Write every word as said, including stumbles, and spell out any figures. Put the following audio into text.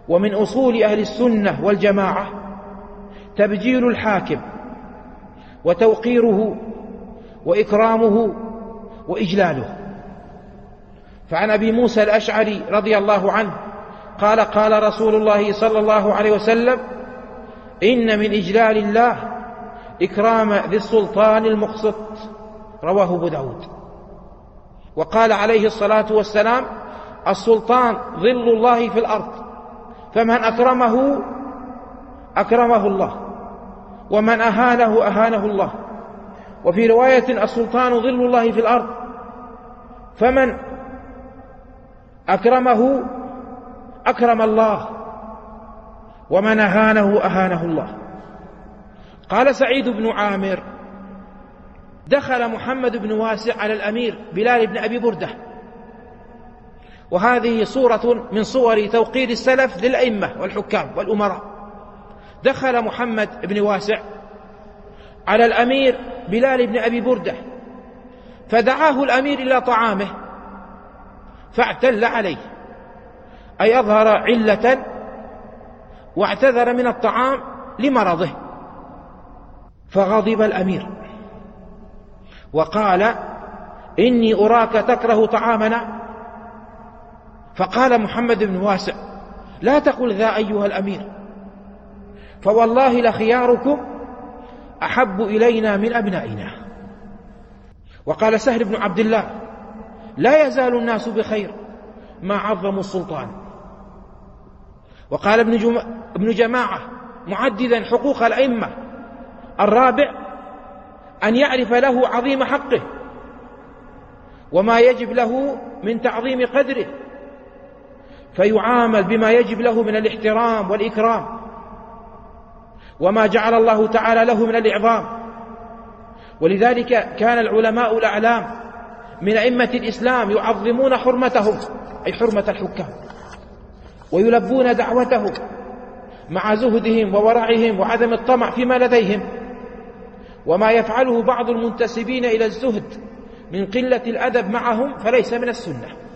ومن أصول أهل السنة والجماعة تبجيل الحاكم وتوقيره وإكرامه وإجلاله. فعن أبي موسى الأشعري رضي الله عنه قال قال رسول الله صلى الله عليه وسلم: إن من إجلال الله إكرام ذي السلطان المقسط، رواه أبو داود. وقال عليه الصلاة والسلام: السلطان ظل الله في الأرض، فمن أكرمه أكرمه الله، ومن أهانه أهانه الله. وفي رواية: السلطان ظل الله في الأرض، فمن أكرمه أكرم الله، ومن أهانه أهانه الله. قال سعيد بن عامر: دخل محمد بن واسع على الأمير بلال بن أبي بردة، وهذه صورة من صور توقير السلف للأئمة والحكام والأمراء. دخل محمد بن واسع على الأمير بلال بن أبي بردة، فدعاه الأمير إلى طعامه فاعتل عليه، أي أظهر علة واعتذر من الطعام لمرضه. فغضب الأمير وقال: إني أراك تكره طعامنا. فقال محمد بن واسع: لا تقل ذا أيها الأمير، فوالله لخياركم أحب إلينا من أبنائنا. وقال سهل بن عبد الله: لا يزال الناس بخير ما عظموا السلطان. وقال ابن, جم... ابن جماعة معددا حقوق الأئمة: الرابع أن يعرف له عظيم حقه وما يجب له من تعظيم قدره، فيعامل بما يجب له من الاحترام والإكرام، وما جعل الله تعالى له من الإعظام. ولذلك كان العلماء الأعلام من أئمة الإسلام يعظمون حرمتهم، أي حرمة الحكام، ويلبون دعوتهم مع زهدهم وورعهم وعدم الطمع فيما لديهم. وما يفعله بعض المنتسبين إلى الزهد من قلة الأدب معهم فليس من السنة.